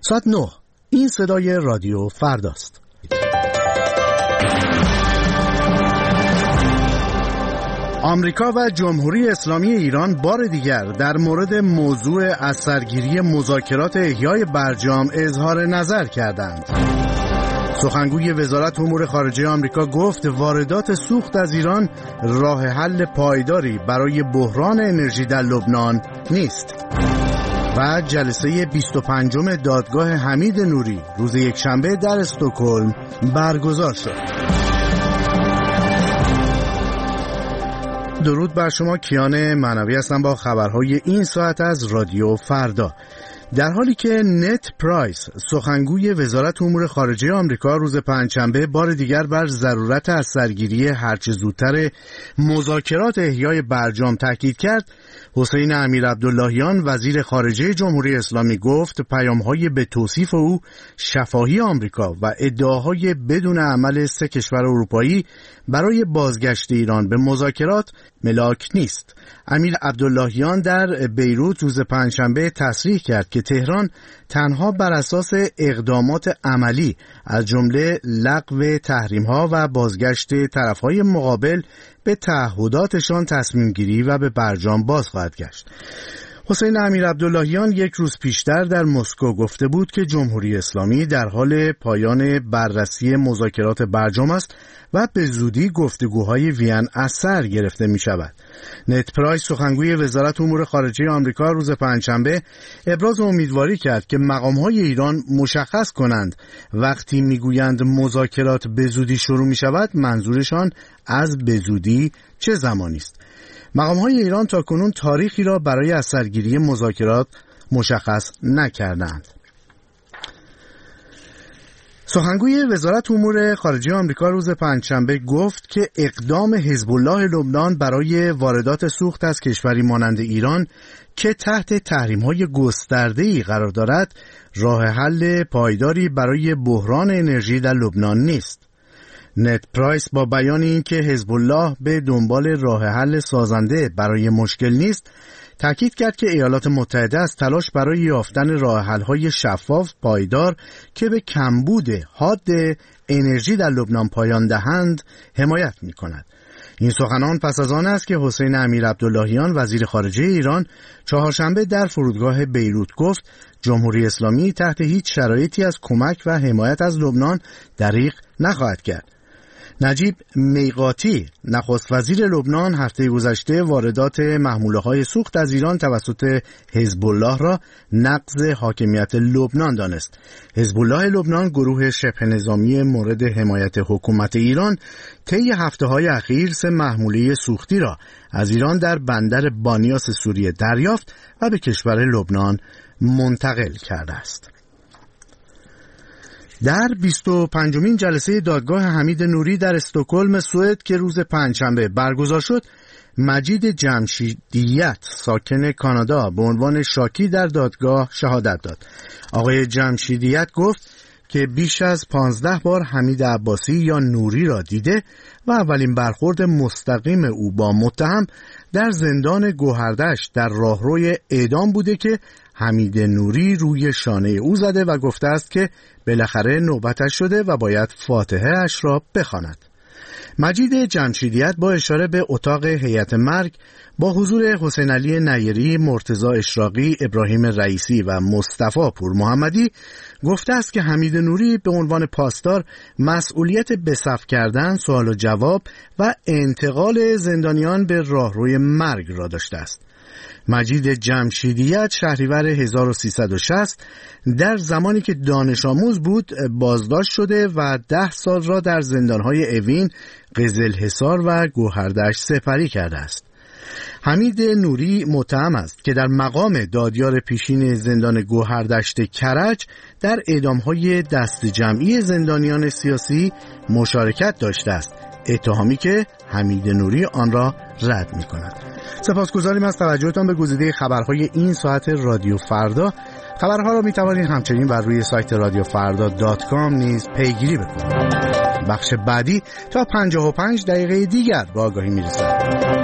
ساعت 9. این صدای رادیو فرداست. آمریکا و جمهوری اسلامی ایران بار دیگر در مورد موضوع از سرگیری مذاکرات احیای برجام اظهار نظر کردند. سخنگوی وزارت امور خارجه آمریکا گفت واردات سوخت از ایران راه حل پایداری برای بحران انرژی در لبنان نیست. و جلسه 25 دادگاه حمید نوری روز یکشنبه در استکهلم برگزار شد. درود بر شما، کیان معنوی هستم با خبرهای این ساعت از رادیو فردا. در حالی که نت پرایس سخنگوی وزارت امور خارجه آمریکا روز پنجشنبه بار دیگر بر ضرورت از سرگیری هرچه زودتر مذاکرات احیای برجام تاکید کرد، حسین امیرعبداللهیان وزیر خارجه جمهوری اسلامی گفت پیام‌های به توصیف او شفاهی آمریکا و ادعاهای بدون عمل سه کشور اروپایی برای بازگشت ایران به مذاکرات ملاک نیست. امیرعبداللهیان در بیروت روز پنجشنبه تصریح کرد که تهران تنها بر اساس اقدامات عملی از جمله لغو تحریم‌ها و بازگشت طرف‌های مقابل به تعهداتشان تصمیم گیری و به برجام باز خواهد گشت. حسین امیرعبداللهیان یک روز پیشتر در مسکو گفته بود که جمهوری اسلامی در حال پایان بررسی مذاکرات برجام است و به زودی گفتگوهای وین از سر گرفته می شود. نت پرایس سخنگوی وزارت امور خارجه آمریکا روز پنجشنبه ابراز امیدواری کرد که مقام‌های ایران مشخص کنند وقتی میگویند مذاکرات به زودی شروع می شود منظورشان از به زودی چه زمانی است. مقام‌های ایران تاکنون تاریخی را برای از سرگیری مذاکرات مشخص نکردند. سخنگوی وزارت امور خارجه آمریکا روز پنجشنبه گفت که اقدام حزب الله لبنان برای واردات سوخت از کشوری مانند ایران که تحت تحریم‌های گسترده‌ای قرار دارد، راه حل پایداری برای بحران انرژی در لبنان نیست. نت پرایس با بیان اینکه حزب الله به دنبال راه حل سازنده برای مشکل نیست، تاکید کرد که ایالات متحده از تلاش برای یافتن راه حل‌های شفاف پایدار که به کمبود حاد انرژی در لبنان پایان دهند حمایت می‌کند. این سخنان پس از آن است که حسین امیرعبداللهیان وزیر خارجه ایران چهارشنبه در فرودگاه بیروت گفت جمهوری اسلامی تحت هیچ شرایطی از کمک و حمایت از لبنان دریغ نخواهد کرد. نجیب میقاتی نخست وزیر لبنان هفته گذشته واردات محموله‌های سوخت از ایران توسط حزب الله را نقض حاکمیت لبنان دانست. حزب الله لبنان گروه شبه نظامی مورد حمایت حکومت ایران طی هفته‌های اخیر 3 محموله سوختی را از ایران در بندر بانیاس سوریه دریافت و به کشور لبنان منتقل کرده است. در 25مین جلسه دادگاه حمید نوری در استکهلم سوئد که روز پنجشنبه برگزار شد، مجید جمشیدیت ساکن کانادا به عنوان شاکی در دادگاه شهادت داد. آقای جمشیدیت گفت که بیش از 15 بار حمید عباسی یا نوری را دیده و اولین برخورد مستقیم او با متهم در زندان گوهردشت در راهروی اعدام بوده که حمید نوری روی شانه او زده و گفته است که بالاخره نوبتش شده و باید فاتحه اش را بخواند. مجید جمشیدیت با اشاره به اتاق هیئت مرگ با حضور حسین علی نیری، مرتضی اشراقی، ابراهیم رئیسی و مصطفی پور محمدی گفته است که حمید نوری به عنوان پاسدار مسئولیت به صف کردن، سوال و جواب و انتقال زندانیان به راهروی مرگ را داشته است. مجید جمشیدیت شهریور 1360 در زمانی که دانش آموز بود بازداشت شده و 10 سال را در زندانهای اوین، قزلحصار و گوهردشت سپری کرده است. حمید نوری متهم است که در مقام دادیار پیشین زندان گوهردشت کرج در اعدامهای دست جمعی زندانیان سیاسی مشارکت داشته است، اتهامی که حمید نوری آن را رد می کند. سپاسگزاریم از توجهتان به گزیده خبرهای این ساعت رادیو فردا. خبرها را می توانید همچنین بر روی سایت radiofrda.com نیز پیگیری بکنید. بخش بعدی تا 55 دقیقه دیگر با آگاهی می رسد.